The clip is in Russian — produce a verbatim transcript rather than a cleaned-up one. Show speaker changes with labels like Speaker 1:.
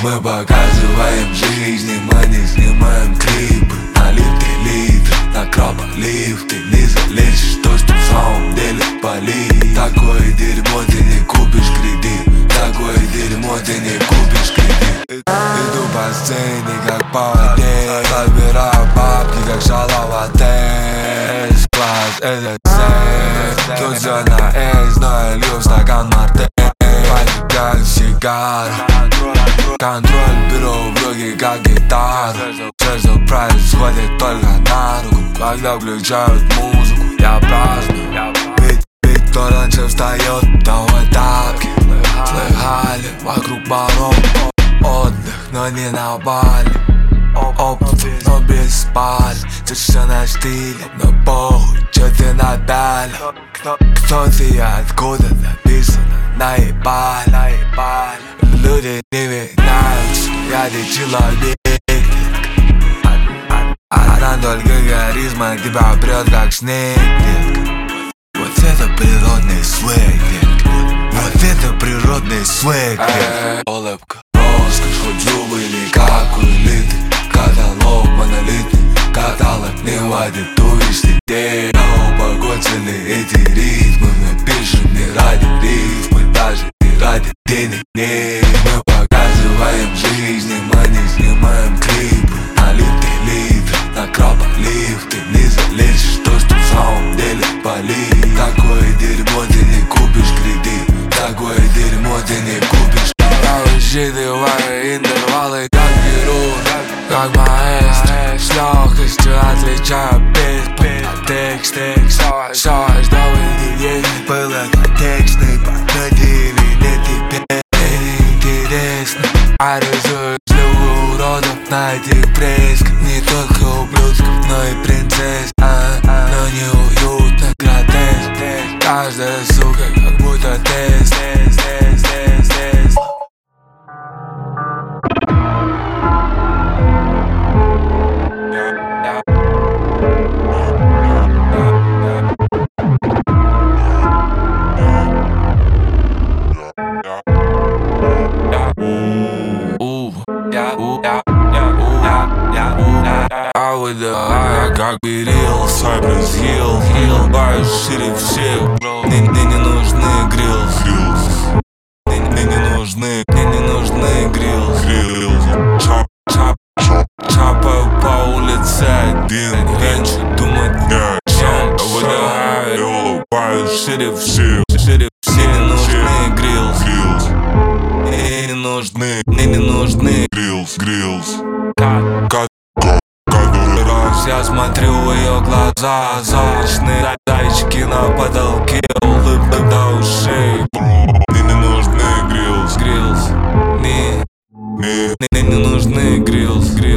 Speaker 1: Мы показываем жизнь, и мы не снимаем клипы. Налитые литры, накропа лифты. Не залезешь то, что в самом деле болит. Такое дерьмо ты не купишь кредит. Такое дерьмо ты не купишь кредит. Иду по сцене, как по воде. Собираю бабки, как шаловатые. Класс, это zen. Тут все на эйс, но я лью в стакан мартель. Пальцы как сигара. Контроль беру в руки, как гитару. Все, что происходит, только на руку. Когда включают музыку, я праздную. Ведь, ведь кто раньше встает, того тапки. Слыхали, вокруг баров отдых, но не на Бали. Опыт, но без паль. Ты все на стиле, но похуй, чё ты напялил. Кто ты и откуда написано, наебали, наебали. Люди не меняются, я не человек. Она только харизма тебя прет как снег, детка. Вот это природный свек, детка. Вот это природный свек, детка. Улыбка, роскошь, хоть зубы или как улиты. Каталог монолитный, каталог не вводит туристы. Но упогодили эти ритмы. Мы пишем не ради рифмы, даже не ради денег. Нет, мы показываем жизнь, и мы не снимаем клипы. Налитые литры, накропа лифты. Не залезешь то, что в самом деле болит. Такое дерьмо ты не купишь кредит. Такое дерьмо ты не купишь. Я высчитываю интервалы, как хирург, как маэстро. С легкостью отличаю бит от текст. Все, чтобы не было контекстный. На деле не тебе интересно. А рисую злую уродов на этих фресках. Не только ублюдков, но и принцесс. а, Но неуютно, гротеск. Каждая сука как будто тест. А выдавая как берил, Cypress Hill, Hill, баю шире всех. Мне не нужны гриллс, мне не нужны, мне не нужны гриллс. Чап, чап, чап, чапаю по улице один, раньше думать не о чем. Выдавая, баю шире всех, шире всех. Мне не нужны гриллс, мне не нужны, мне не нужны гриллс, гриллс. Я смотрю в ее глаза, золочные зайчики на потолке, улыбка до ушей. Мне не нужны гриллс, гриллс. Мне, мне, мне не нужны гриллс, гриллс.